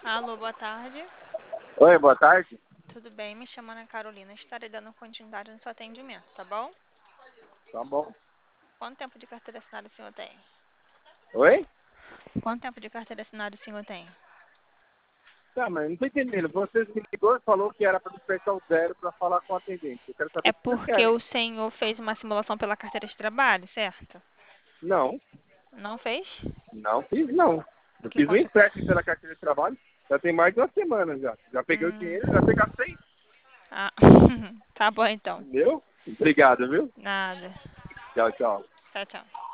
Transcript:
Alô, boa tarde. Oi, boa tarde. Tudo bem? Me chamo Ana Carolina. Estarei dando continuidade no seu atendimento, tá bom? Tá bom. Quanto tempo de carteira assinada o senhor tem? Oi? Quanto tempo de carteira assinada o senhor tem? Tá, mas não tô entendendo. Você me ligou e falou que era para despertar o zero para falar com o atendente. Eu quero saber É o que vocês porque querem. o senhor fez uma simulação pela carteira de trabalho, certo? Não, Não fez? não fiz não. Eu Que fiz um conta... empréstimo pela carteira de trabalho. Já tem mais de uma semana já. Já peguei o dinheiro, já Hum... até gastei. Ah, tá bom então. Entendeu? Obrigado, viu? Nada. Tchau, tchau. Tchau, tchau.